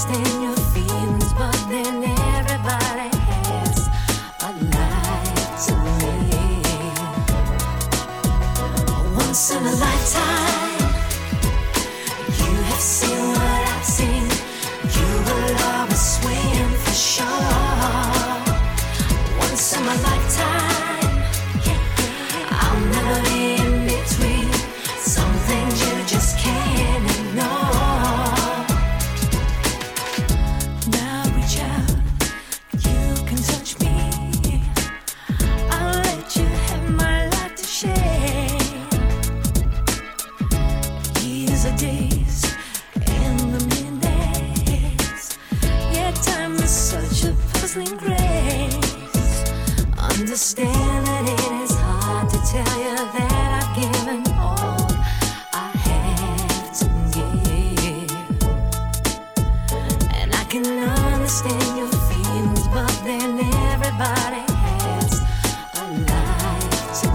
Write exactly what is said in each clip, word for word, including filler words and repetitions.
understand your feelings, but then everybody has a life to live. Once in a lifetime, you have seen what I've seen. You will always win for sure. Once in my lifetime, I'll never be in between. Some things you just can't ignore. Now reach out, you can touch me. I'll let you have my life to share. Years or days and the minutes, yeah, time is such a puzzling grace. Understand that it is hard to tell you that I've given all I have to give. And I can understand your feelings, but then everybody has a life to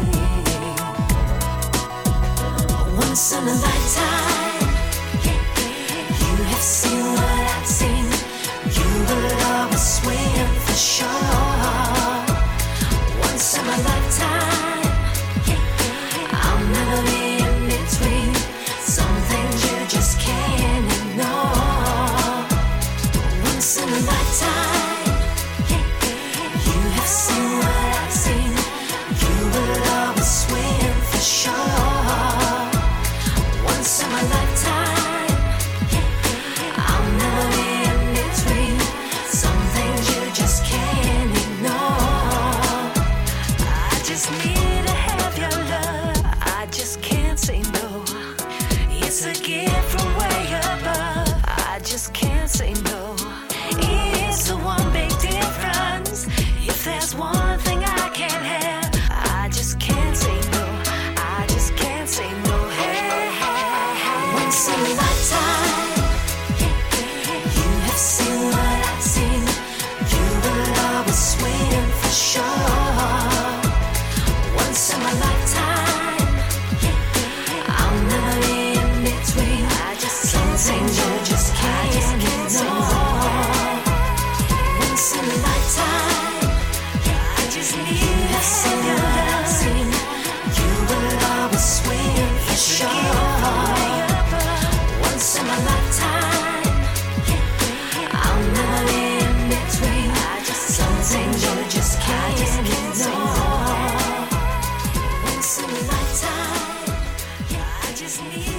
live. Once in a lifetime, you have seen what I've seen. You will always win for sure. Once in my lifetime, I'll never be in between. Some things you just can't ignore. Once in a lifetime, you have seen what I've seen. You will always win for sure. Once in my lifetime, I'll never be in between. Some things you just can't ignore. I just need to have your love. I just can't say no. It's a gift from way above. I just can't say no. It's the one big difference. If there's one thing I can't have, I just can't say no. I just can't say no. Hey, hey, hey. Once in a lifetime, you have seen what I've seen. You will always win for sure. Once in my lifetime, I'll never be in between. I just can't say no. You just can't ignore. Once in a lifetime, I just need to see what I've seen. You will always win for sure. Once in my lifetime, I'll never be in between. Some things you just can't ignore. Once in a lifetime, I just need